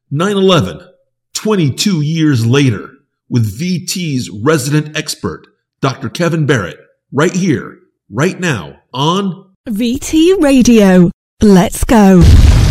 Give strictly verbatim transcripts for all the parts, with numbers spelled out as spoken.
nine eleven, twenty-two years later, with V T's resident expert, Doctor Kevin Barrett, right here, right now, on V T Radio. Let's go.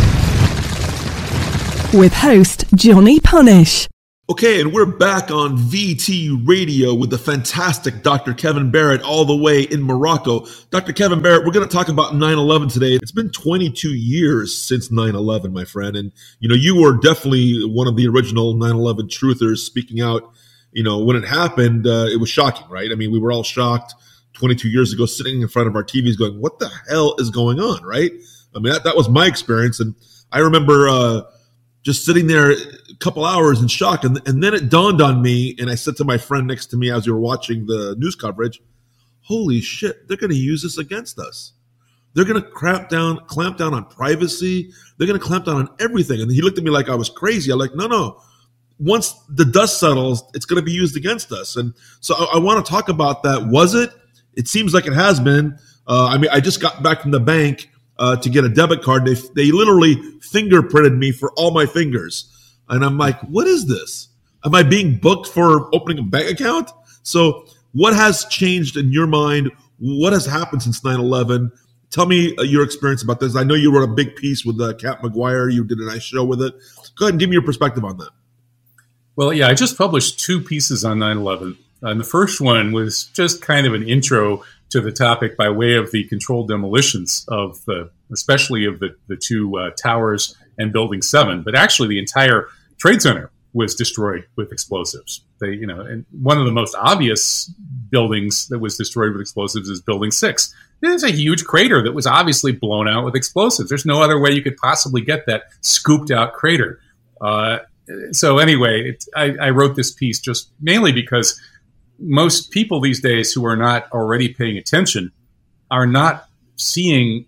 With host Johnny Punish. Okay, and we're back on V T Radio with the fantastic Doctor Kevin Barrett all the way in Morocco. Doctor Kevin Barrett, we're going to talk about nine eleven today. It's been twenty-two years since nine eleven, my friend. And, you know, you were definitely one of the original nine eleven truthers speaking out. You know, when it happened, uh, it was shocking, right? I mean, we were all shocked twenty-two years ago sitting in front of our T Vs going, what the hell is going on, right? I mean, that, that was my experience. And I remember uh, just sitting there a couple hours in shock. And, and then it dawned on me, and I said to my friend next to me as we were watching the news coverage, holy shit, they're going to use this against us. They're going to clamp down, clamp down on privacy. They're going to clamp down on everything. And he looked at me like I was crazy. I'm like, no, no. Once the dust settles, it's going to be used against us. And so I, I want to talk about that. Was it? It seems like it has been. Uh, I mean, I just got back from the bank uh, to get a debit card. They they literally fingerprinted me for all my fingers. And I'm like, what is this? Am I being booked for opening a bank account? So what has changed in your mind? What has happened since nine eleven? Tell me uh, your experience about this. I know you wrote a big piece with uh, Kat McGuire. You did a nice show with it. Go ahead and give me your perspective on that. Well, yeah, I just published two pieces on nine eleven. And the first one was just kind of an intro to the topic by way of the controlled demolitions of the, especially of the, the two uh, towers and Building seven. But actually the entire Trade Center was destroyed with explosives. They, you know, and one of the most obvious buildings that was destroyed with explosives is Building six. There's a huge crater that was obviously blown out with explosives. There's no other way you could possibly get that scooped out crater. Uh, so anyway, it, I, I wrote this piece just mainly because most people these days who are not already paying attention are not seeing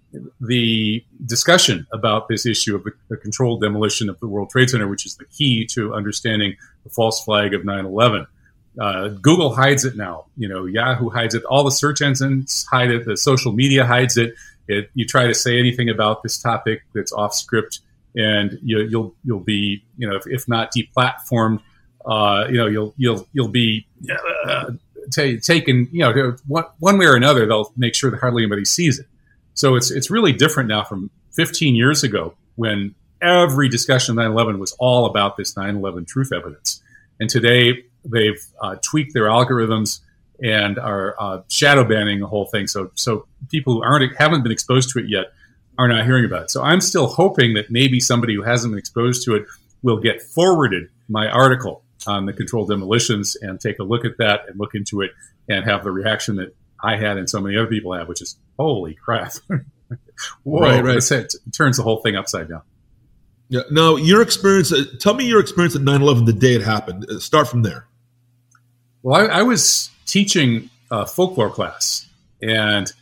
the discussion about this issue of the, the controlled demolition of the World Trade Center, which is the key to understanding the false flag of nine eleven. Uh, Google hides it now. You know, Yahoo hides it. All the search engines hide it. The social media hides it. it you try to say anything about this topic that's off script, and you, you'll you'll be, you know, if, if not deplatformed, uh, you know, you'll you'll you'll be uh, t- taken, you know, one, one way or another. They'll make sure that hardly anybody sees it. So it's it's really different now from fifteen years ago, when every discussion of nine eleven was all about this nine eleven truth evidence. And today they've uh, tweaked their algorithms and are uh, shadow banning the whole thing. So so people who aren't haven't been exposed to it yet are not hearing about it. So I'm still hoping that maybe somebody who hasn't been exposed to it will get forwarded my article on the controlled demolitions and take a look at that and look into it and have the reaction that I had and so many other people have, which is, holy crap. Whoa, right, right. It turns the whole thing upside down. Yeah. Now, your experience, uh, tell me your experience at nine eleven, the day it happened. Uh, start from there. Well, I, I was teaching a folklore class, and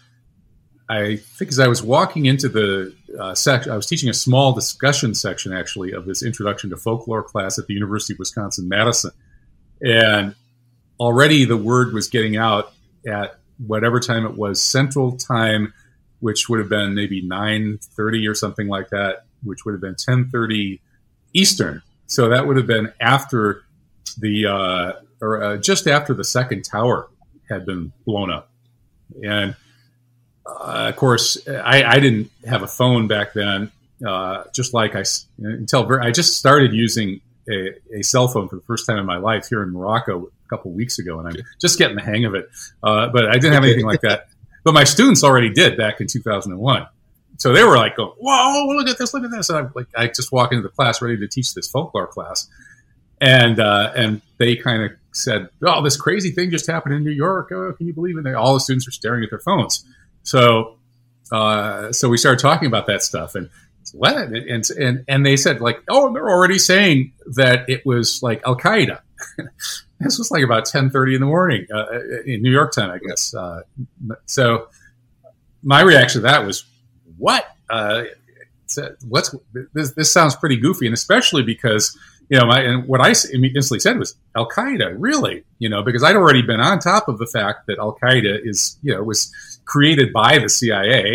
I think as I was walking into the uh, section, I was teaching a small discussion section, actually, of this introduction to folklore class at the University of Wisconsin-Madison. And already the word was getting out at whatever time it was, Central Time, which would have been maybe nine thirty or something like that, which would have been ten thirty Eastern. So that would have been after the, uh, or uh, just after the second tower had been blown up. And uh, of course, I, I didn't have a phone back then, uh, just like I, until very, I just started using a, a cell phone for the first time in my life here in Morocco a couple of weeks ago, and I'm just getting the hang of it. Uh, but I didn't have anything like that. But my students already did back in two thousand one. So they were like, going, whoa, look at this, look at this. And I'm like, I just walk into the class ready to teach this folklore class. And uh, and they kind of said, oh, this crazy thing just happened in New York. Oh, can you believe it? And all the students are staring at their phones. So uh, so we started talking about that stuff. And what? And, and, and they said, like, oh, they're already saying that it was like Al-Qaeda. This was like about ten thirty in the morning uh, in New York time, I guess. Uh, so my reaction to that was, what? Uh, what's this? This sounds pretty goofy, and especially because, you know, my, and what I instantly said was Al Qaeda, really, you know, because I'd already been on top of the fact that Al Qaeda is, you know, was created by the C I A,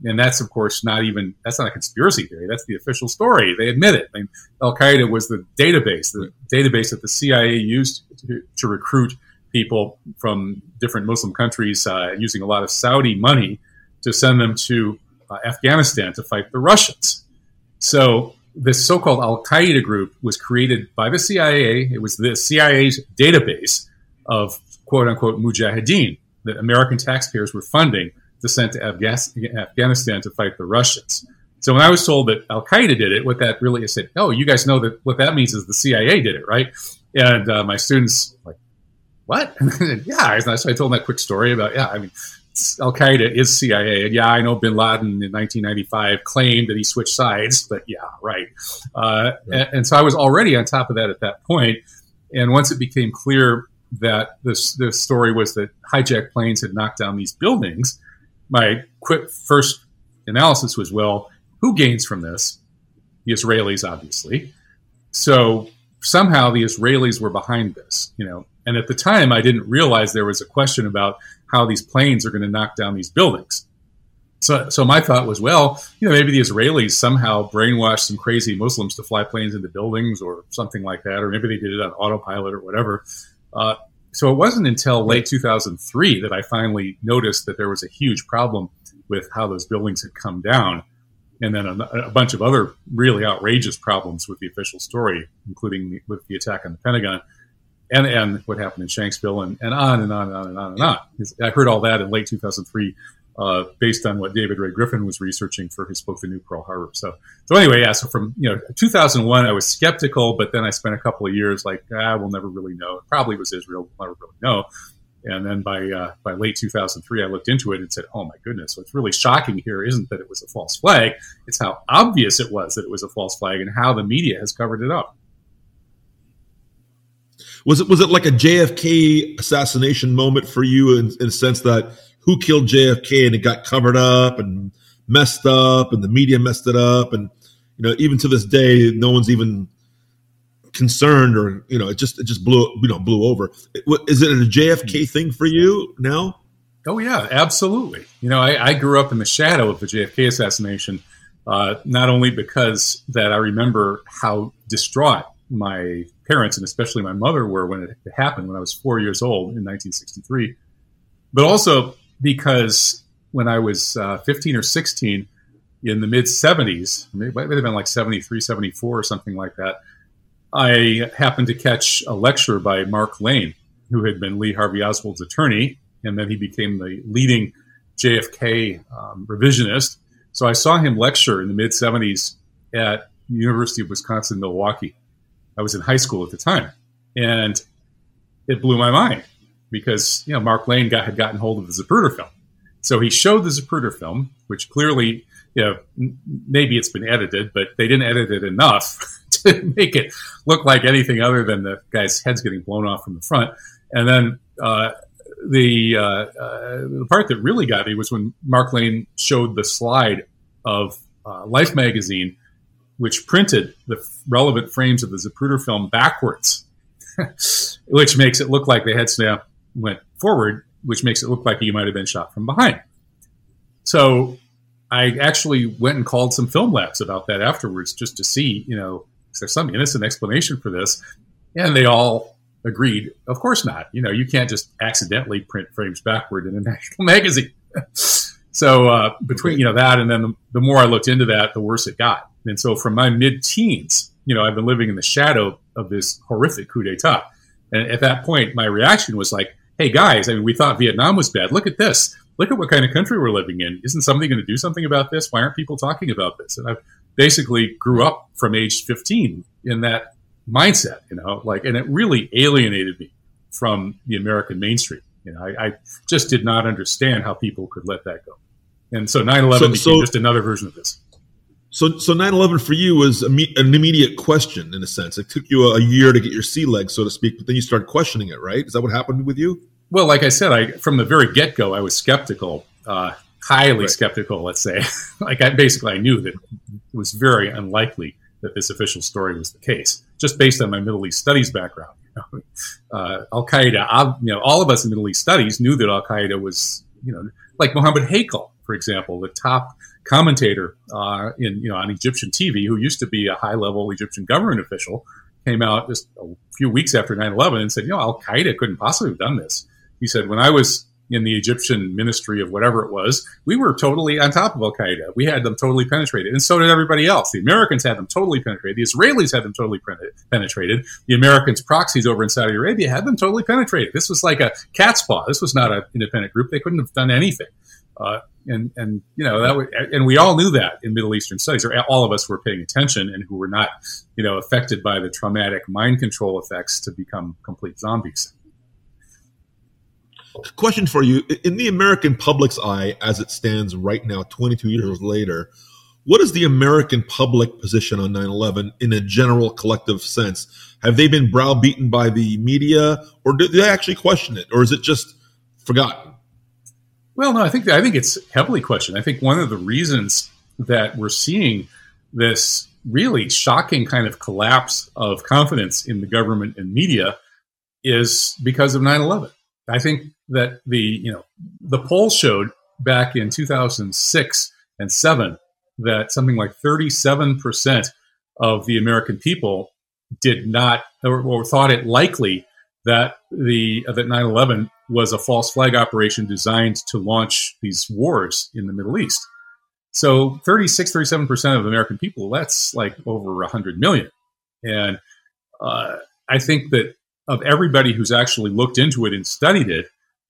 And that's, of course, not even, that's not a conspiracy theory. That's the official story. They admit it. I mean, Al-Qaeda was the database, the database that the C I A used to, to recruit people from different Muslim countries, uh, using a lot of Saudi money to send them to uh, Afghanistan to fight the Russians. So this so-called Al-Qaeda group was created by the C I A. It was the C I A's database of quote-unquote mujahideen that American taxpayers were funding to send to Afga- Afghanistan to fight the Russians. So when I was told that Al-Qaeda did it, what that really is, said, oh, you guys know that what that means is the C I A did it, right? And uh, my students like, what? Yeah, so I told them that quick story about, yeah, I mean, Al-Qaeda is C I A. And yeah, I know bin Laden in nineteen ninety-five claimed that he switched sides, but yeah, right. Uh, yeah. And, and so I was already on top of that at that point. And once it became clear that this, this story was that hijacked planes had knocked down these buildings, my quick first analysis was, well, who gains from this? The Israelis, obviously. So somehow the Israelis were behind this, you know. And at the time, I didn't realize there was a question about how these planes are going to knock down these buildings. So, so my thought was, well, you know, maybe the Israelis somehow brainwashed some crazy Muslims to fly planes into buildings or something like that, or maybe they did it on autopilot or whatever. Uh, So it wasn't until late two thousand three that I finally noticed that there was a huge problem with how those buildings had come down. And then a, a bunch of other really outrageous problems with the official story, including the, with the attack on the Pentagon and, and what happened in Shanksville and, and on and on and on and on and on. I heard all that in late two thousand three uh, based on what David Ray Griffin was researching for his book, The New Pearl Harbor. So, so anyway, yeah, so from, you know, two thousand one, I was skeptical, but then I spent a couple of years like, ah, we'll never really know. It probably was Israel. We'll never really know. And then by uh, by late two thousand three, I looked into it and said, oh, my goodness, what's really shocking here isn't that it was a false flag. It's how obvious it was that it was a false flag and how the media has covered it up. Was it was it like a J F K assassination moment for you in, in the sense that who killed J F K and it got covered up and messed up and the media messed it up? And, you know, even to this day, no one's even concerned or, you know, it just it just blew, you know, blew over. Is it a J F K thing for you now? Oh, yeah, absolutely. You know, I, I grew up in the shadow of the J F K assassination, uh, not only because that I remember how distraught my parents and especially my mother were when it happened when I was four years old in nineteen sixty-three, but also because when I was uh, fifteen or sixteen in the mid seventies, it might have been like seventy-three, seventy-four or something like that, I happened to catch a lecture by Mark Lane, who had been Lee Harvey Oswald's attorney, and then he became the leading J F K um, revisionist. So I saw him lecture in the mid seventies at the University of Wisconsin-Milwaukee. I was in high school at the time, and it blew my mind because, you know, Mark Lane got, had gotten hold of the Zapruder film. So he showed the Zapruder film, which clearly, you know, m- maybe it's been edited, but they didn't edit it enough to make it look like anything other than the guy's head's getting blown off from the front. And then uh, the, uh, uh, the part that really got me was when Mark Lane showed the slide of uh, Life magazine, which printed the relevant frames of the Zapruder film backwards, which makes it look like the head snap went forward, which makes it look like you might have been shot from behind. So I actually went and called some film labs about that afterwards just to see, you know, is there some innocent explanation for this? And they all agreed, of course not. You know, you can't just accidentally print frames backward in a national magazine. So uh, between, you know, that and then the, the more I looked into that, the worse it got. And so from my mid-teens, you know, I've been living in the shadow of this horrific coup d'etat. And at that point, my reaction was like, hey, guys, I mean, we thought Vietnam was bad. Look at this. Look at what kind of country we're living in. Isn't somebody going to do something about this? Why aren't people talking about this? And I basically grew up from age fifteen in that mindset, you know, like, and it really alienated me from the American mainstream. You know, I, I just did not understand how people could let that go. And so nine eleven so, became so, just another version of this. So, so nine eleven for you was an immediate question in a sense. It took you a year to get your sea legs, so to speak, but then you started questioning it, right? Is that what happened with you? Well, like I said, I from the very get-go, I was skeptical, uh, highly right. skeptical, let's say. Like I basically, I knew that it was very unlikely that this official story was the case, just based on my Middle East studies background. You know? uh, Al-Qaeda, you know, all of us in Middle East studies knew that Al-Qaeda was, you know, like Mohammed Hakel, for example, the top commentator uh, in you know on Egyptian T V, who used to be a high-level Egyptian government official, came out just a few weeks after nine eleven and said, you know, Al-Qaeda couldn't possibly have done this. He said, when I was in the Egyptian ministry of whatever it was, we were totally on top of Al-Qaeda. We had them totally penetrated, and so did everybody else. The Americans had them totally penetrated. The Israelis had them totally penetrated. The Americans' proxies over in Saudi Arabia had them totally penetrated. This was like a cat's paw. This was not an independent group. They couldn't have done anything. Uh, and, and, you know, that was, and we all knew that in Middle Eastern studies, or all of us were paying attention and who were not, you know, affected by the traumatic mind control effects to become complete zombies. Question for you. In the American public's eye, as it stands right now, twenty-two years later, what is the American public position on nine eleven in a general collective sense? Have they been browbeaten by the media, or do they actually question it, or is it just forgotten? Well, no, I think I think it's heavily questioned. I think one of the reasons that we're seeing this really shocking kind of collapse of confidence in the government and media is because of nine eleven. I think that the, you know, the poll showed back in two thousand six and seven that something like thirty-seven percent of the American people did not or, or thought it likely that the that nine eleven was a false flag operation designed to launch these wars in the Middle East. So thirty-six, thirty-seven percent of American people, that's like over one hundred million. And uh, I think that of everybody who's actually looked into it and studied it,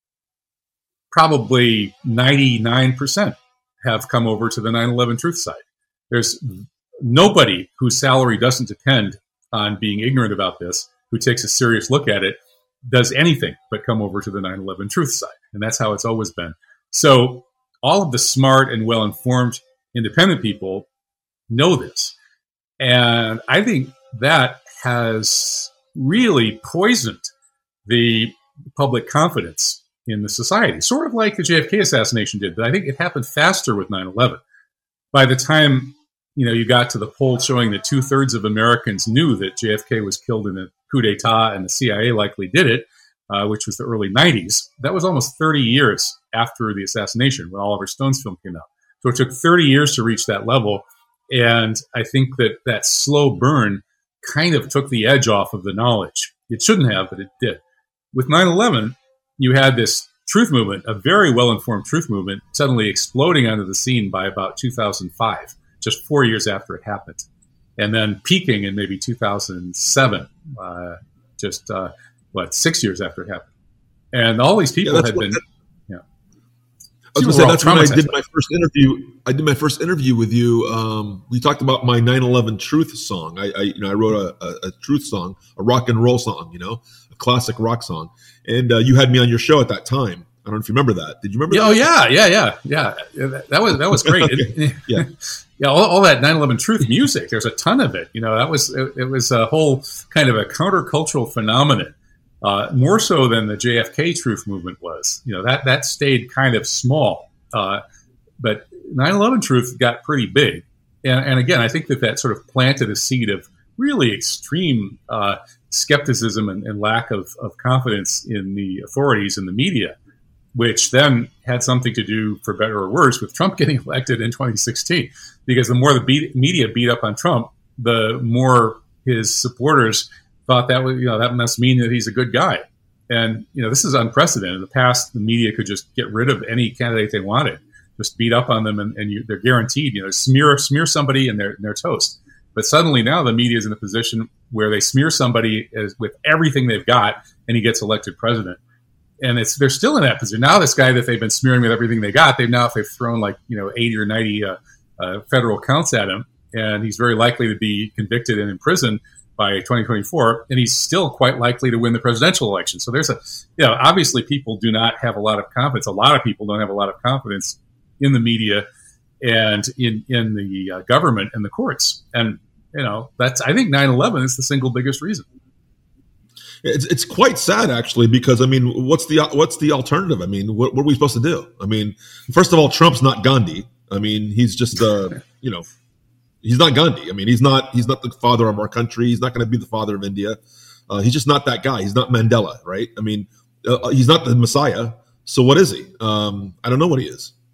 probably ninety-nine percent have come over to the nine eleven truth side. There's nobody whose salary doesn't depend on being ignorant about this, who takes a serious look at it, does anything but come over to the nine eleven truth side. And that's how it's always been. So all of the smart and well-informed independent people know this. And I think that has really poisoned the public confidence in the society, sort of like the J F K assassination did. But I think it happened faster with nine eleven. By the time, you know, you got to the poll showing that two-thirds of Americans knew that J F K was killed in a coup d'etat and the C I A likely did it, uh, which was the early nineties, that was almost thirty years after the assassination when Oliver Stone's film came out. So it took thirty years to reach that level. And I think that that slow burn kind of took the edge off of the knowledge. It shouldn't have, but it did. With nine eleven, you had this truth movement, a very well-informed truth movement, suddenly exploding onto the scene by about two thousand five, just four years after it happened. And then peaking in maybe two thousand seven, uh, just, uh, what, six years after it happened. And all these people yeah, had been... That, yeah. I was going to say, that's when I did my first interview. I did my first interview with you. Um, we talked about my nine eleven truth song. I, I you know, I wrote a, a, a truth song, a rock and roll song, you know, a classic rock song. And uh, you had me on your show at that time. I don't know if you remember that. Did you remember yeah, that? Oh, yeah, yeah, yeah, yeah. That was that was great. It, yeah. Yeah, all, all that nine eleven truth music, there's a ton of it. You know, that was it, it was a whole kind of a countercultural phenomenon, uh, more so than the J F K truth movement was. You know, that that stayed kind of small, uh, but nine eleven truth got pretty big. And, and again, I think that that sort of planted a seed of really extreme uh, skepticism and, and lack of, of confidence in the authorities and the media, which then had something to do, for better or worse, with Trump getting elected in twenty sixteen. Because the more the beat, media beat up on Trump, the more his supporters thought that was, you know, that must mean that he's a good guy. And, you know, this is unprecedented. In the past, the media could just get rid of any candidate they wanted, just beat up on them, and, and you, they're guaranteed, you know, smear smear somebody and they're, and they're toast. But suddenly now the media is in a position where they smear somebody as, with everything they've got, and he gets elected president. And it's they're still in that position. Now this guy that they've been smearing with everything they got, they've now they've thrown like, you know, eighty or ninety uh, uh, federal counts at him, and he's very likely to be convicted and in prison by twenty twenty-four, and he's still quite likely to win the presidential election. So there's a, you know, obviously people do not have a lot of confidence. A lot of people don't have a lot of confidence in the media and in, in the uh, government and the courts. And, you know, that's, I think nine eleven is the single biggest reason. It's it's quite sad, actually, because, I mean, what's the what's the alternative? I mean, what, what are we supposed to do? I mean, first of all, Trump's not Gandhi. I mean, he's just, uh, you know, he's not Gandhi. I mean, he's not he's not the father of our country. He's not going to be the father of India. Uh, he's just not that guy. He's not Mandela, right? I mean, uh, he's not the Messiah. So what is he? Um, I don't know what he is.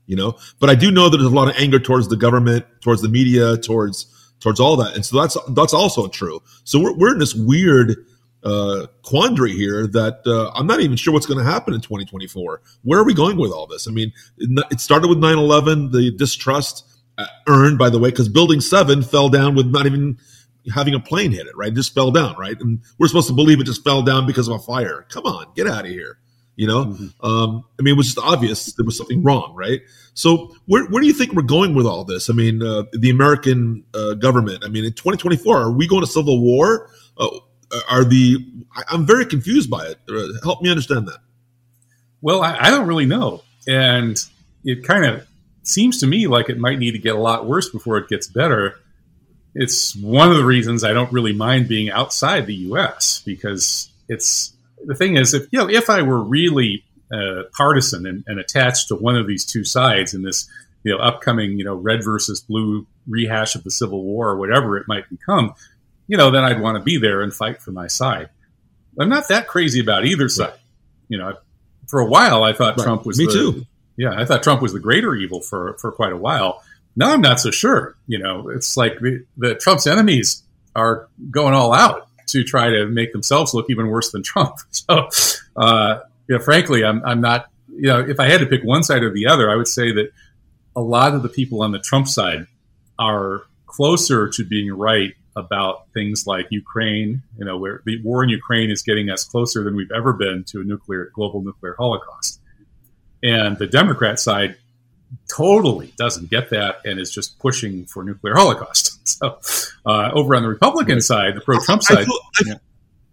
you know. But I do know that there's a lot of anger towards the government, towards the media, towards towards all that, and so that's that's also true. So we're we're in this weird uh, quandary here that uh, I'm not even sure what's going to happen in twenty twenty-four. Where are we going with all this? I mean, it, it started with nine eleven, the distrust uh, earned, by the way, because Building seven fell down with not even having a plane hit it, right? It just fell down, right? And we're supposed to believe it just fell down because of a fire. Come on, get out of here. You know, mm-hmm. um, I mean, it was just obvious there was something wrong, right? So where where do you think we're going with all this? I mean, uh, the American uh, government, I mean, in twenty twenty-four, are we going to civil war? Uh, are the, I, I'm very confused by it. Uh, help me understand that. Well, I, I don't really know. And it kind of seems to me like it might need to get a lot worse before it gets better. It's one of the reasons I don't really mind being outside the U S, because it's, the thing is, if you know, if I were really uh, partisan and, and attached to one of these two sides in this, you know, upcoming, you know, red versus blue rehash of the Civil War or whatever it might become, you know, then I'd want to be there and fight for my side. I'm not that crazy about either side. Right. You know, for a while I thought right. Trump was me the, too. Yeah, I thought Trump was the greater evil for for quite a while. Now I'm not so sure. You know, it's like the, the Trump's enemies are going all out to try to make themselves look even worse than Trump. So, uh, you know, frankly, I'm, I'm not, you know, if I had to pick one side or the other, I would say that a lot of the people on the Trump side are closer to being right about things like Ukraine, you know, where the war in Ukraine is getting us closer than we've ever been to a nuclear, global nuclear holocaust. And the Democrat side totally doesn't get that and is just pushing for nuclear holocaust. So uh, over on the Republican side, the pro-Trump side, I feel, I, yeah,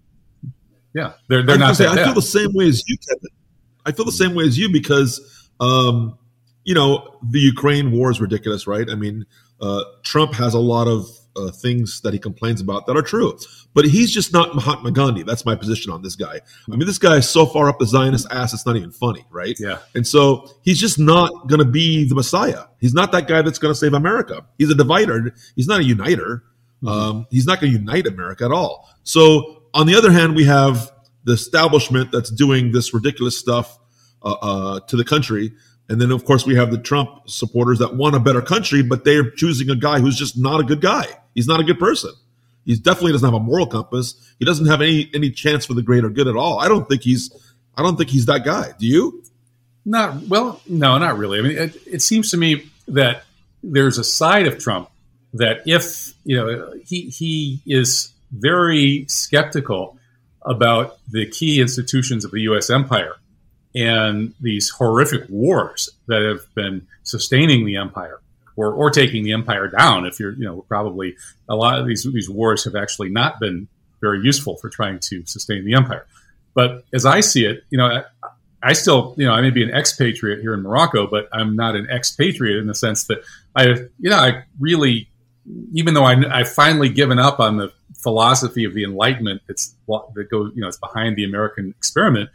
yeah, they're they're not. Say, that I bad. feel the same way as you, Kevin. I feel the same way as you because, um, you know, the Ukraine war is ridiculous, right? I mean, uh, Trump has a lot of uh, things that he complains about that are true, but he's just not Mahatma Gandhi. That's my position on this guy. I mean, this guy is so far up the Zionist ass, it's not even funny, right? Yeah. And so he's just not going to be the Messiah. He's not that guy that's going to save America. He's a divider. He's not a uniter. Mm-hmm. Um, he's not going to unite America at all. So on the other hand, we have the establishment that's doing this ridiculous stuff uh, uh, to the country. And then, of course, we have the Trump supporters that want a better country, but they're choosing a guy who's just not a good guy. He's not a good person. He definitely doesn't have a moral compass. He doesn't have any any chance for the greater good at all. I don't think he's I don't think he's that guy. Do you? Not well, no, not really. I mean, it, it seems to me that there's a side of Trump that if you know he he is very skeptical about the key institutions of the U S empire and these horrific wars that have been sustaining the empire or, or taking the empire down. If you're, you know, probably a lot of these, these wars have actually not been very useful for trying to sustain the empire. But as I see it, you know, I, I still, you know, I may be an expatriate here in Morocco, but I'm not an expatriate in the sense that I, you know, I really, even though I, I've finally given up on the philosophy of the Enlightenment that's, that goes, you know, it's behind the American experiment,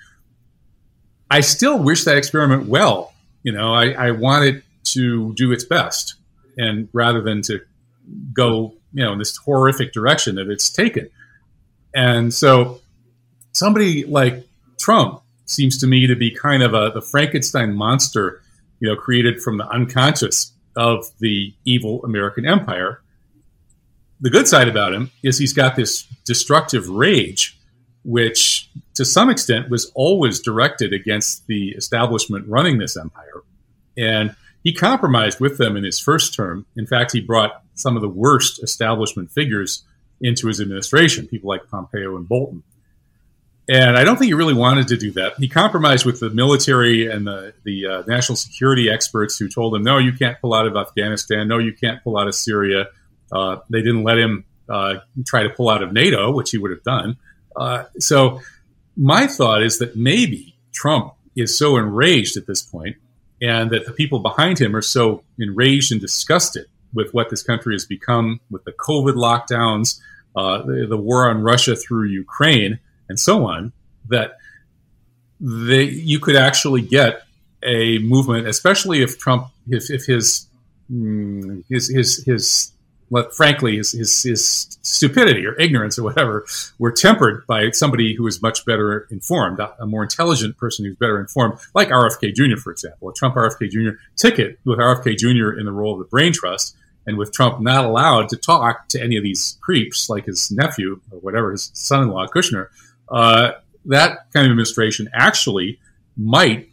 I still wish that experiment well. You know, I, I want it to do its best, and rather than to go, you know, in this horrific direction that it's taken. And so somebody like Trump seems to me to be kind of a the Frankenstein monster, you know, created from the unconscious of the evil American empire. The good side about him is he's got this destructive rage, which to some extent was always directed against the establishment running this empire. And he compromised with them in his first term. In fact, he brought some of the worst establishment figures into his administration, people like Pompeo and Bolton. And I don't think he really wanted to do that. He compromised with the military and the, the uh, national security experts who told him, no, you can't pull out of Afghanistan. No, you can't pull out of Syria. Uh, they didn't let him uh, try to pull out of NATO, which he would have done. Uh, so my thought is that maybe Trump is so enraged at this point, and that the people behind him are so enraged and disgusted with what this country has become, with the COVID lockdowns, uh, the, the war on Russia through Ukraine, and so on, that they, you could actually get a movement, especially if Trump, if, if his, his, his, his let, frankly, his, his, his stupidity or ignorance or whatever were tempered by somebody who was much better informed, a more intelligent person who's better informed, like R F K Junior, for example. A Trump R F K Junior ticket with R F K Junior in the role of the brain trust, and with Trump not allowed to talk to any of these creeps like his nephew or whatever, his son-in-law, Kushner, uh, that kind of administration actually might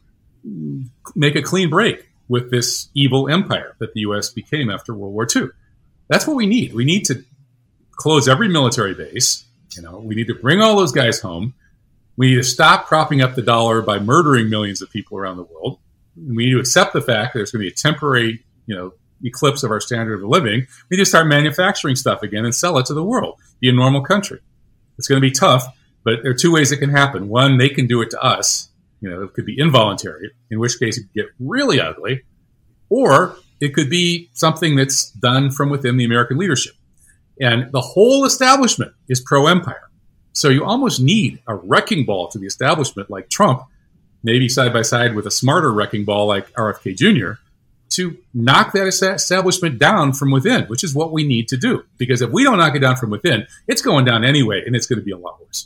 make a clean break with this evil empire that the U S became after World War Two. That's what we need. We need to close every military base. You know, we need to bring all those guys home. We need to stop propping up the dollar by murdering millions of people around the world. We need to accept the fact that there's going to be a temporary, you know, eclipse of our standard of living. We need to start manufacturing stuff again and sell it to the world. Be a normal country. It's going to be tough, but there are two ways it can happen. One, they can do it to us. You know, it could be involuntary, in which case it could get really ugly, or it could be something that's done from within the American leadership. And the whole establishment is pro-empire. So you almost need a wrecking ball to the establishment like Trump, maybe side by side with a smarter wrecking ball like R F K Junior, to knock that establishment down from within, which is what we need to do. Because if we don't knock it down from within, it's going down anyway, and it's going to be a lot worse.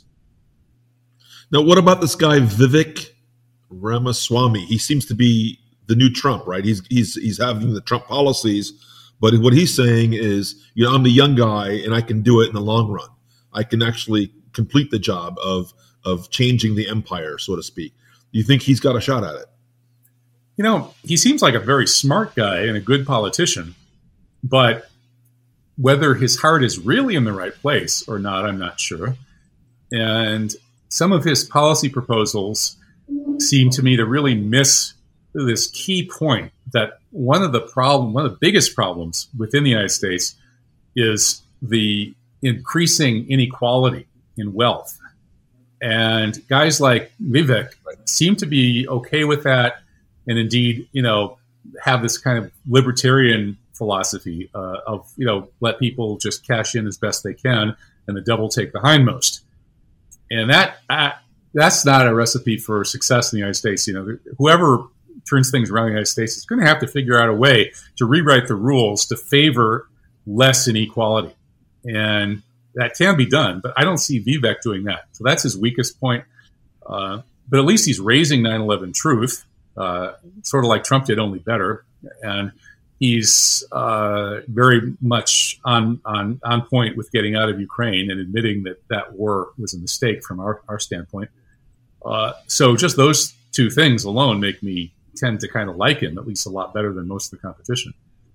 Now, what about this guy, Vivek Ramaswamy? He seems to be the new Trump, right? He's he's he's having the Trump policies, but what he's saying is, you know, I'm the young guy and I can do it in the long run. I can actually complete the job of of changing the empire, so to speak. Do you think he's got a shot at it? You know, he seems like a very smart guy and a good politician, but whether his heart is really in the right place or not, I'm not sure. And some of his policy proposals seem to me to really miss this key point that one of the problem, one of the biggest problems within the United States is the increasing inequality in wealth. And guys like Vivek seem to be okay with that, and indeed, you know, have this kind of libertarian philosophy uh, of, you know, let people just cash in as best they can, and the devil take the hindmost. And that uh, that's not a recipe for success in the United States. You know, whoever turns things around in the United States is going to have to figure out a way to rewrite the rules to favor less inequality. And that can be done, but I don't see Vivek doing that. So that's his weakest point. Uh, but at least he's raising nine eleven truth, uh, sort of like Trump did, only better. And he's uh, very much on, on on point with getting out of Ukraine and admitting that that war was a mistake from our, our standpoint. Uh, so just those two things alone make me tend to kind of like him, at least a lot better than most of the competition.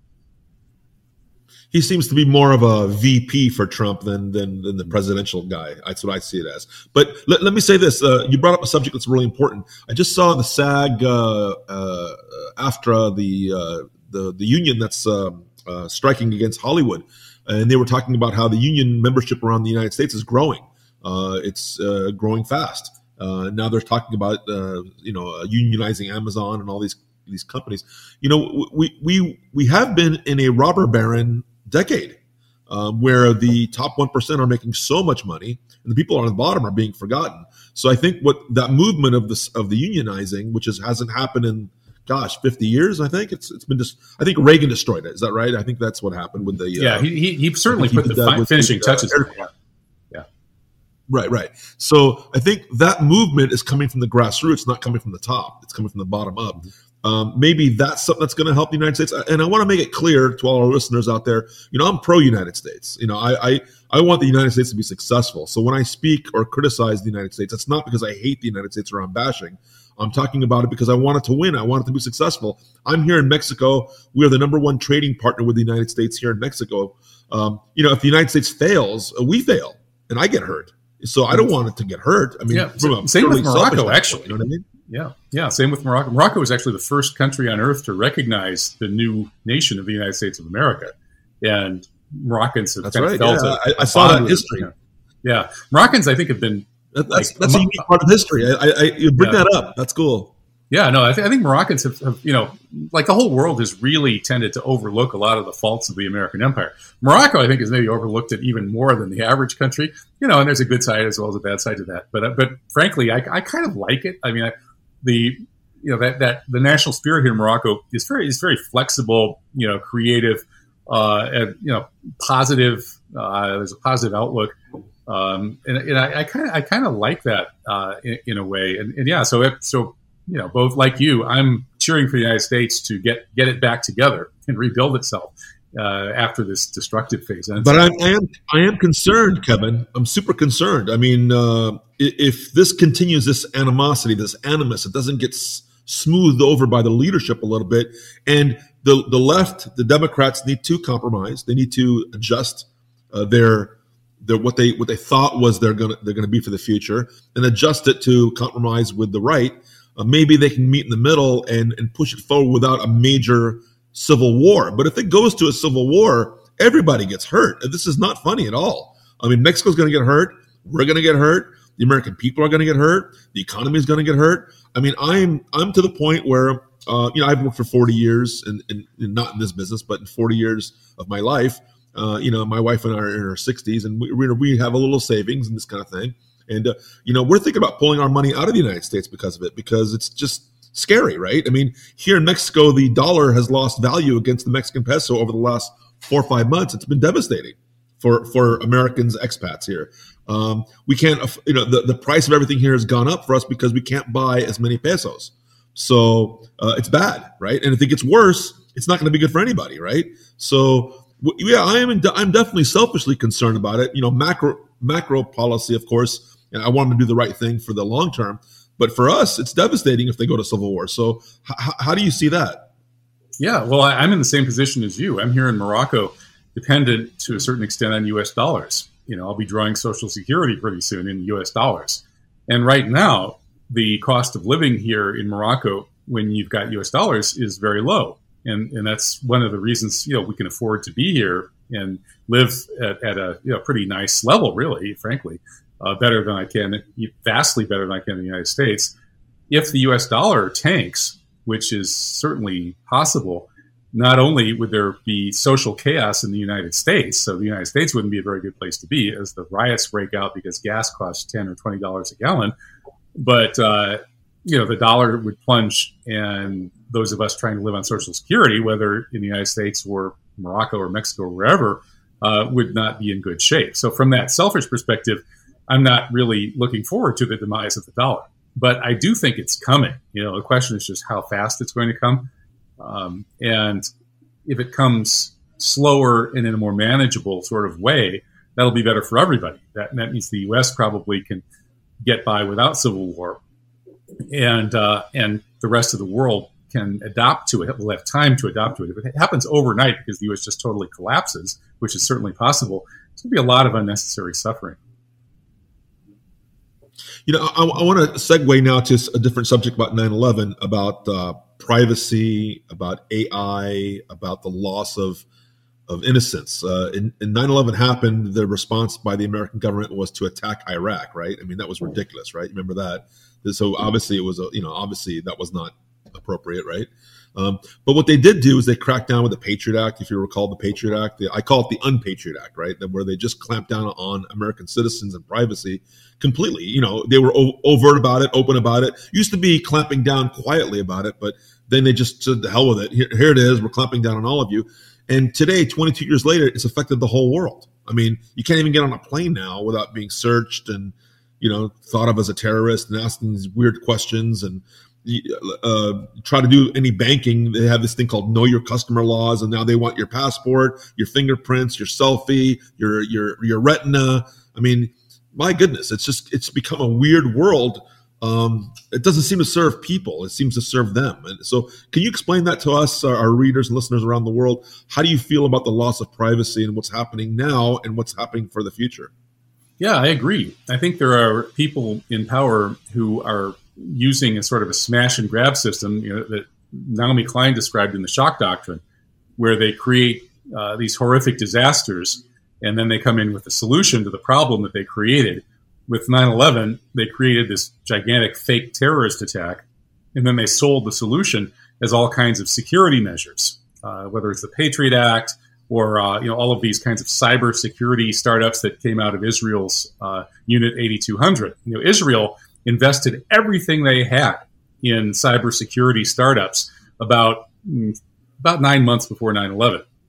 He seems to be more of a V P for Trump than than, than the presidential guy. That's what I see it as. But let, let me say this. Uh, you brought up a subject that's really important. I just saw the SAG uh, uh, AFTRA, the, uh, the the union that's uh, uh, striking against Hollywood. And they were talking about how the union membership around the United States is growing. Uh, it's uh, growing fast. Uh, now they're talking about, uh, you know, uh, unionizing Amazon and all these these companies. You know, we we we have been in a robber baron decade, um, where the top one percent are making so much money and the people on the bottom are being forgotten. So I think what that movement of this of the unionizing, which is, hasn't happened in, gosh, fifty years, I think it's it's been just, I think Reagan destroyed it. Is that right? I think that's what happened with the. Yeah, uh, he, he, he certainly put he the fi- finishing the, touches. Uh, yeah. yeah. Right, right. So I think that movement is coming from the grassroots, not coming from the top. It's coming from the bottom up. Um, maybe that's something that's going to help the United States. And I want to make it clear to all our listeners out there, you know, I'm pro-United States. You know, I, I, I want the United States to be successful. So when I speak or criticize the United States, it's not because I hate the United States or I'm bashing. I'm talking about it because I want it to win. I want it to be successful. I'm here in Mexico. We are the number one trading partner with the United States here in Mexico. Um, you know, if the United States fails, we fail and I get hurt. So I don't want it to get hurt. I mean, yeah, same with Morocco, actually. You know what I mean? Yeah, yeah. Same with Morocco. Morocco was actually the first country on earth to recognize the new nation of the United States of America, and Moroccans have that's kind right. of felt yeah, it. I, I saw that in history. Yeah. yeah, Moroccans, I think, have been that, that's like, that's a unique part of history. I, I, you bring yeah. that up. That's cool. Yeah, no, I, th- I think Moroccans have, have, you know, like the whole world has really tended to overlook a lot of the faults of the American empire. Morocco, I think, has maybe overlooked it even more than the average country. You know, and there's a good side as well as a bad side to that. But uh, but frankly, I, I kind of like it. I mean, I, the you know that that the national spirit here in Morocco is very is very flexible, you know, creative. uh, and, you know, positive. Uh, there's a positive outlook, um, and, and I kind of I kind of like that uh, in, in a way. And, and yeah, so it, so you know, both like you, I'm cheering for the United States to get get it back together and rebuild itself uh, after this destructive phase ends. But I, I am I am concerned, Kevin. I'm super concerned. I mean, uh, if this continues, this animosity, this animus, it doesn't get s- smoothed over by the leadership a little bit, and the the left, the Democrats need to compromise. They need to adjust uh, their their what they what they thought was they're gonna they're gonna be for the future, and adjust it to compromise with the right. Uh, maybe they can meet in the middle and and push it forward without a major civil war. But if it goes to a civil war, everybody gets hurt. This is not funny at all. I mean, Mexico's going to get hurt. We're going to get hurt. The American people are going to get hurt. The economy is going to get hurt. I mean, I'm I'm to the point where, uh, you know, I've worked for forty years, and, and, and not in this business, but in forty years of my life. Uh, you know, my wife and I are in our sixties, and we we have a little savings and this kind of thing. And, uh, you know, we're thinking about pulling our money out of the United States because of it, because it's just scary, right? I mean, here in Mexico, the dollar has lost value against the Mexican peso over the last four or five months. It's been devastating for, for Americans, expats here. Um, we can't, you know, the, the price of everything here has gone up for us because we can't buy as many pesos. So uh, it's bad, right? And if it gets worse, it's not going to be good for anybody, right? So yeah, I am. In, I'm definitely selfishly concerned about it. You know, macro macro policy, of course, and I want them to do the right thing for the long term. But for us, it's devastating if they go to civil war. So h- how do you see that? Yeah, well, I, I'm in the same position as you. I'm here in Morocco, dependent to a certain extent on U S dollars. You know, I'll be drawing Social Security pretty soon in U S dollars. And right now, the cost of living here in Morocco, when you've got U S dollars, is very low. And and that's one of the reasons, you know, we can afford to be here and live at, at a you know, pretty nice level, really, frankly, uh, better than I can, vastly better than I can in the United States. If the U S dollar tanks, which is certainly possible, not only would there be social chaos in the United States, so the United States wouldn't be a very good place to be as the riots break out because gas costs ten or twenty dollars a gallon, but uh, you know, the dollar would plunge, and those of us trying to live on Social Security, whether in the United States or Morocco or Mexico or wherever, uh, would not be in good shape. So from that selfish perspective, I'm not really looking forward to the demise of the dollar. But I do think it's coming. You know, the question is just how fast it's going to come. Um, and if it comes slower and in a more manageable sort of way, that'll be better for everybody. That, that means the U S probably can get by without civil war. And uh, and the rest of the world can adapt to it. We'll have time to adapt to it. If it happens overnight because the U S just totally collapses, which is certainly possible, it's going to be a lot of unnecessary suffering. You know, I, I want to segue now to a different subject about nine eleven, about uh, privacy, about A I, about the loss of of innocence. Uh, in, in nine eleven happened, the response by the American government was to attack Iraq, right? I mean, that was ridiculous, right? Remember that? So obviously it was, a, you know, obviously that was not appropriate, right? Um, but what they did do is they cracked down with the Patriot Act. If you recall the Patriot Act, the, I call it the Unpatriot Act, right? Where they just clamped down on American citizens and privacy completely. You know, they were o- overt about it, open about it. Used to be clamping down quietly about it, but then they just said, the hell with it. Here, here it is. We're clamping down on all of you. And today, twenty-two years later, it's affected the whole world. I mean, you can't even get on a plane now without being searched and, you know, thought of as a terrorist and asking these weird questions and uh, try to do any banking. They have this thing called Know Your Customer laws, and now they want your passport, your fingerprints, your selfie, your your your retina. I mean, my goodness, it's just it's become a weird world. Um, it doesn't seem to serve people; it seems to serve them. And so, can you explain that to us, our, our readers and listeners around the world? How do you feel about the loss of privacy and what's happening now and what's happening for the future? Yeah, I agree. I think there are people in power who are using a sort of a smash and grab system, you know, that Naomi Klein described in the shock doctrine, where they create uh, these horrific disasters and then they come in with a solution to the problem that they created. With nine eleven, they created this gigantic fake terrorist attack, and then they sold the solution as all kinds of security measures, uh, whether it's the Patriot Act or uh, you know, all of these kinds of cyber security startups that came out of Israel's uh, Unit eighty-two hundred. You know, Israel invested everything they had in cybersecurity startups about about nine months before nine eleven.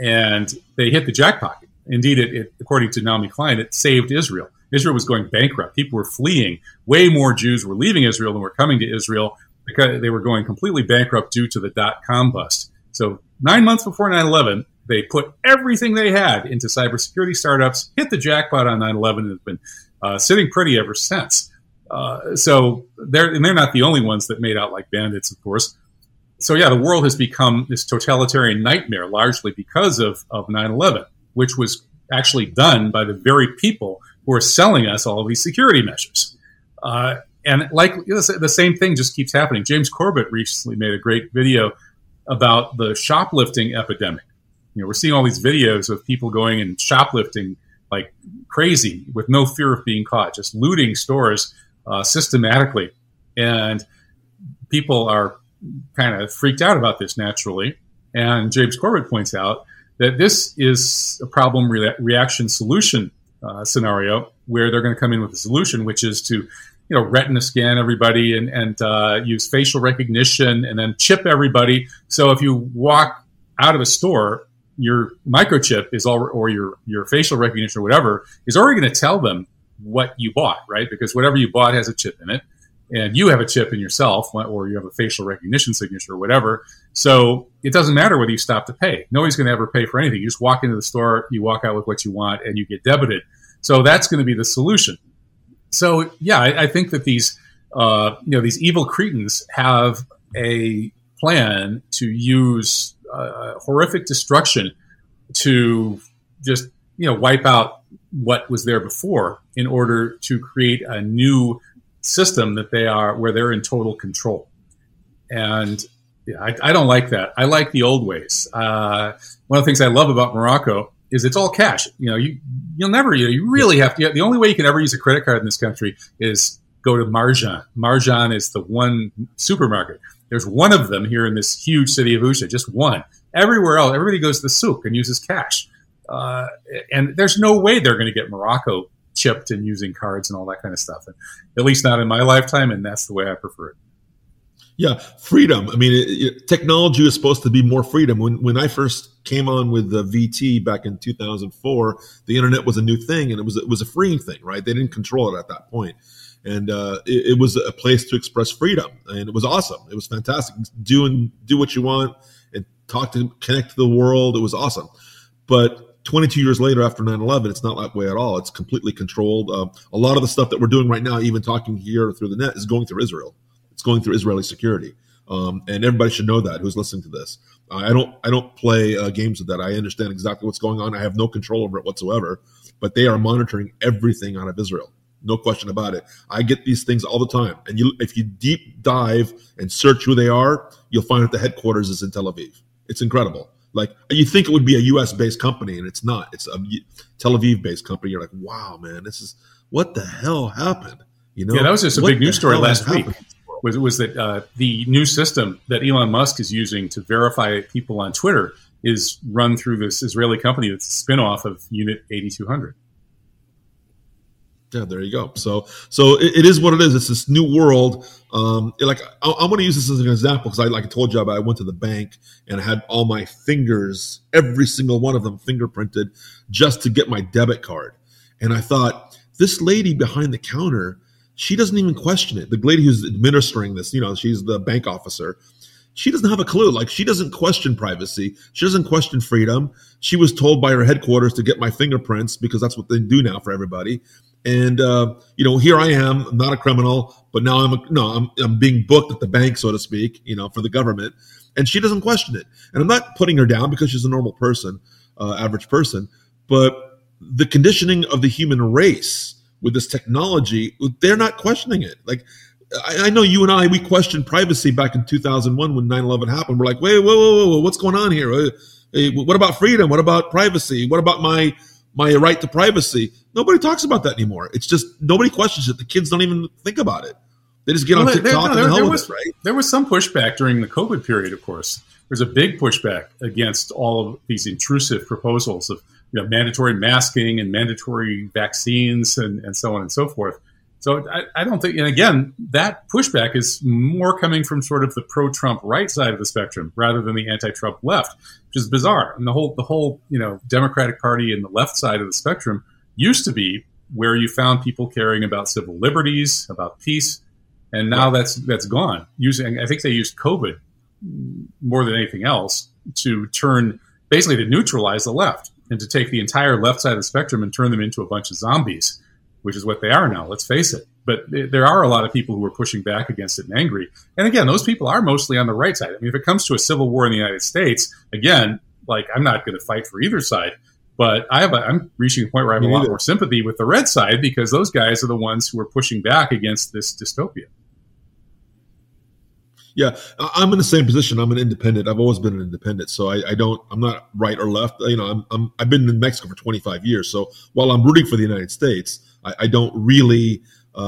and they hit the jackpot. Indeed, it, it, according to Naomi Klein, it saved Israel. Israel was going bankrupt. People were fleeing. Way more Jews were leaving Israel than were coming to Israel because they were going completely bankrupt due to the dot-com bust. So nine months before nine eleven, they put everything they had into cybersecurity startups, hit the jackpot on nine eleven, and have been uh, sitting pretty ever since. Uh, so they're, and they're not the only ones that made out like bandits, of course. So yeah, the world has become this totalitarian nightmare largely because of, of nine eleven, which was actually done by the very people who are selling us all of these security measures. Uh, and like you know, the same thing just keeps happening. James Corbett recently made a great video about the shoplifting epidemic. You know, we're seeing all these videos of people going and shoplifting like crazy with no fear of being caught, just looting stores uh, systematically. And people are kind of freaked out about this naturally. And James Corbett points out that this is a problem re- reaction solution uh, scenario where they're going to come in with a solution, which is to, you know, retina scan everybody and, and uh, use facial recognition and then chip everybody. So if you walk out of a store, your microchip is all, or your, your facial recognition or whatever is already going to tell them what you bought, right? Because whatever you bought has a chip in it. And you have a chip in yourself, or you have a facial recognition signature or whatever. So it doesn't matter whether you stop to pay. Nobody's going to ever pay for anything. You just walk into the store, you walk out with what you want, and you get debited. So that's going to be the solution. So yeah, I, I think that these, uh, you know, these evil cretins have a plan to use uh, horrific destruction to just, you know, wipe out what was there before in order to create a new system that they are, where they're in total control. And yeah, I, I don't like that. I like the old ways. Uh, one of the things I love about Morocco is it's all cash. You know, you, you'll never, you, know, you really have to, the only way you can ever use a credit card in this country is go to Marjan. Marjan is the one supermarket. There's one of them here in this huge city of Usha, just one. Everywhere else, everybody goes to the souk and uses cash. Uh, and there's no way they're going to get Morocco chipped and using cards and all that kind of stuff. And at least not in my lifetime, and that's the way I prefer it. Yeah, freedom. I mean, it, it, technology is supposed to be more freedom. When when I first came on with the V T back in two thousand four, the internet was a new thing, and it was it was a freeing thing, right? They didn't control it at that point. And uh, it, it was a place to express freedom, and it was awesome. It was fantastic. Do and do what you want and talk to, connect to the world. It was awesome. But twenty-two years later, after nine eleven, it's not that way at all. It's completely controlled. Uh, a lot of the stuff that we're doing right now, even talking here through the net, is going through Israel. It's going through Israeli security, um, and everybody should know that who's listening to this. Uh, I don't, I don't play uh, games with that. I understand exactly what's going on. I have no control over it whatsoever. But they are monitoring everything out of Israel, no question about it. I get these things all the time, and you, if you deep dive and search who they are, you'll find that the headquarters is in Tel Aviv. It's incredible. Like, you think it would be a U S based company, and it's not. It's a Tel Aviv based company. You're like, wow, man, this is what the hell happened? You know? Yeah, that was just a what big news story last week. Happened? Was was that uh, the new system that Elon Musk is using to verify people on Twitter is run through this Israeli company that's a spinoff of Unit eighty-two hundred. Yeah, there you go. So, so it, it is what it is. It's this new world. Um, it, like I, I want to use this as an example because I, like I told you, I went to the bank and I had all my fingers, every single one of them, fingerprinted just to get my debit card. And I thought, this lady behind the counter, she doesn't even question it. The lady who's administering this, you know, she's the bank officer. She doesn't have a clue. Like, she doesn't question privacy. She doesn't question freedom. She was told by her headquarters to get my fingerprints because that's what they do now for everybody. And, uh, you know, here I am, I'm not a criminal, but now I'm, a, no, I'm, I'm being booked at the bank, so to speak, you know, for the government. And she doesn't question it. And I'm not putting her down because she's a normal person, uh, average person. But the conditioning of the human race with this technology, they're not questioning it. Like, I, I know you and I, we questioned privacy back in two thousand one when nine eleven happened. We're like, wait, whoa, whoa, whoa, what's going on here? Hey, what about freedom? What about privacy? What about my my right to privacy? Nobody talks about that anymore. It's just, nobody questions it. The kids don't even think about it. They just get well, on TikTok there, no, and there, the hell there with was, it, right? There was some pushback during the COVID period, of course. There's a big pushback against all of these intrusive proposals of, you know, mandatory masking and mandatory vaccines and, and so on and so forth. So I, I don't think, and again, that pushback is more coming from sort of the pro-Trump right side of the spectrum rather than the anti-Trump left, which is bizarre. And the whole, the whole, you know, Democratic Party and the left side of the spectrum used to be where you found people caring about civil liberties, about peace, and now that's that's gone. Using, I think they used COVID more than anything else to turn, basically to neutralize the left and to take the entire left side of the spectrum and turn them into a bunch of zombies, which is what they are now, let's face it. But there are a lot of people who are pushing back against it and angry. And again, those people are mostly on the right side. I mean, if it comes to a civil war in the United States, again, like I'm not going to fight for either side, but I have a, I'm reaching a point where I have a lot more sympathy with the red side because those guys are the ones who are pushing back against this dystopia. Yeah, I'm in the same position. I'm an independent. I've always been an independent, so I, I don't. I'm not right or left. You know, I'm, I'm. I've been in Mexico for twenty-five years. So while I'm rooting for the United States, I, I don't really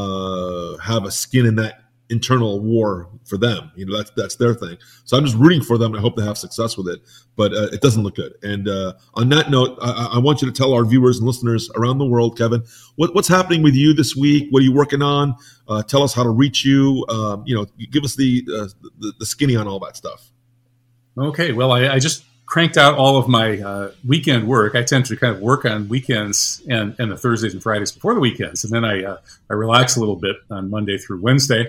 uh, have a skin in that internal war for them. You know, that's that's their thing. So I'm just rooting for them, and I hope they have success with it. But uh, it doesn't look good. And uh, on that note, I, I want you to tell our viewers and listeners around the world, Kevin, what, what's happening with you this week? What are you working on? Uh, tell us how to reach you. Um, you know, give us the, uh, the the skinny on all that stuff. Okay. Well, I, I just cranked out all of my uh, weekend work. I tend to kind of work on weekends and, and the Thursdays and Fridays before the weekends, and then I uh, I relax a little bit on Monday through Wednesday.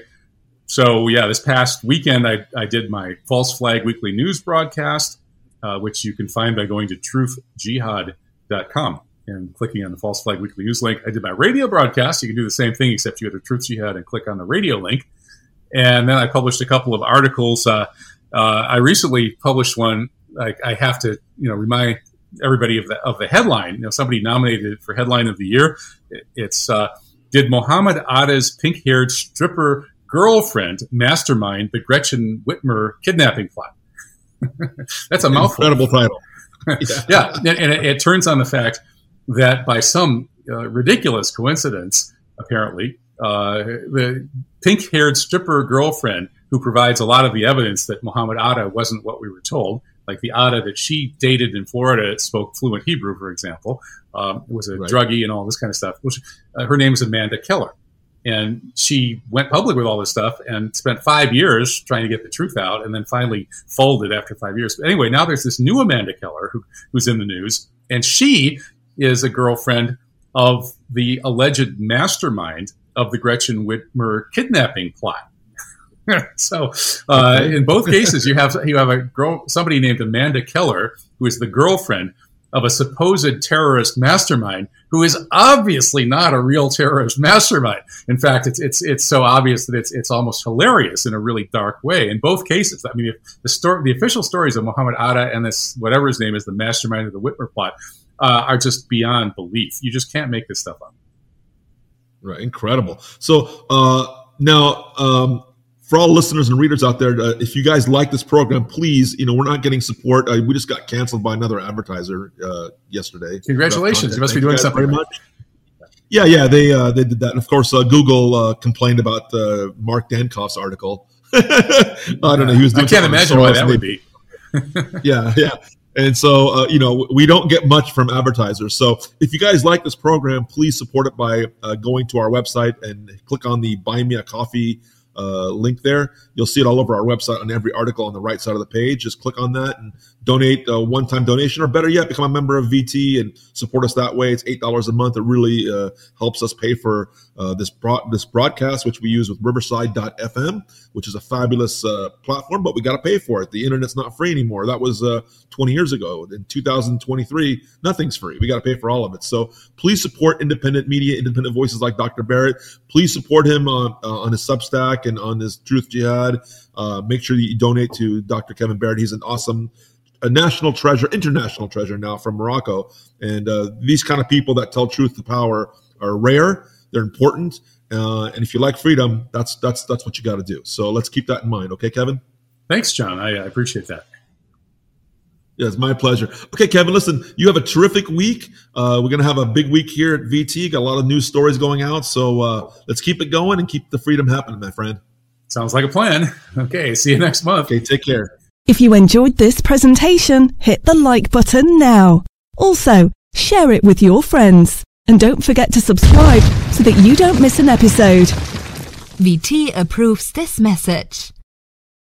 So, yeah, this past weekend, I, I did my False Flag Weekly News broadcast, uh, which you can find by going to truth jihad dot com and clicking on the False Flag Weekly News link. I did my radio broadcast. You can do the same thing, except you go to Truth Jihad and click on the radio link. And then I published a couple of articles. Uh, uh, I recently published one. I, I have to, you know, remind everybody of the of the headline. You know, somebody nominated it for Headline of the Year. It, it's uh, Did Mohammed Atta's pink-haired stripper girlfriend mastermind the Gretchen Whitmer kidnapping plot? That's a mouthful. Incredible title. Yeah, yeah. And, and it, it turns on the fact that by some uh, ridiculous coincidence, apparently, uh, the pink-haired stripper girlfriend who provides a lot of the evidence that Mohammed Atta wasn't what we were told, like the Atta that she dated in Florida spoke fluent Hebrew, for example, um, was a right. druggie and all this kind of stuff. Which, uh, her name is Amanda Keller. And she went public with all this stuff and spent five years trying to get the truth out and then finally folded after five years. But anyway, now there's this new Amanda Keller who, who's in the news, and she is a girlfriend of the alleged mastermind of the Gretchen Whitmer kidnapping plot. So uh, in both cases, you have you have a girl, somebody named Amanda Keller, who is the girlfriend of a supposed terrorist mastermind who is obviously not a real terrorist mastermind. In fact, it's it's it's so obvious that it's it's almost hilarious in a really dark way. In both cases, I mean, if the story, the official stories of Mohammed Atta and this whatever his name is, the mastermind of the Whitmer plot, uh, are just beyond belief. You just can't make this stuff up. Right, incredible. So uh, now. Um, For all listeners and readers out there, uh, if you guys like this program, please, you know, we're not getting support. Uh, we just got canceled by another advertiser uh, yesterday. Congratulations. You must be doing something very much. Yeah, yeah, they uh, they did that. And of course, uh, Google uh, complained about uh, Mark Dankoff's article. I don't know. He was doing I can't imagine why that would be. yeah, yeah. And so, uh, you know, we don't get much from advertisers. So if you guys like this program, please support it by uh, going to our website and click on the Buy Me a Coffee Uh, link there. You'll see it all over our website on every article on the right side of the page. Just click on that and donate a one-time donation, or better yet, become a member of V T and support us that way. It's eight dollars a month. It really uh, helps us pay for uh, this broad, this broadcast, which we use with Riverside dot F M, which is a fabulous uh, platform, but we got to pay for it. The internet's not free anymore. That was uh, twenty years ago. In two thousand twenty-three, nothing's free. We got to pay for all of it. So please support independent media, independent voices like Doctor Barrett. Please support him on uh, on his Substack and on his Truth Jihad. Uh, make sure that you donate to Doctor Kevin Barrett. He's an awesome, a national treasure, international treasure now from Morocco. And uh, these kind of people that tell truth to power are rare. They're important. Uh, and if you like freedom, that's that's that's what you got to do. So let's keep that in mind. Okay, Kevin? Thanks, John. I, I appreciate that. Yeah, it's my pleasure. Okay, Kevin, listen, you have a terrific week. Uh, we're going to have a big week here at V T. Got a lot of news stories going out. So uh, let's keep it going and keep the freedom happening, my friend. Sounds like a plan. Okay, see you next month. Okay, take care. If you enjoyed this presentation, hit the like button now. Also, share it with your friends. And don't forget to subscribe so that you don't miss an episode. V T approves this message.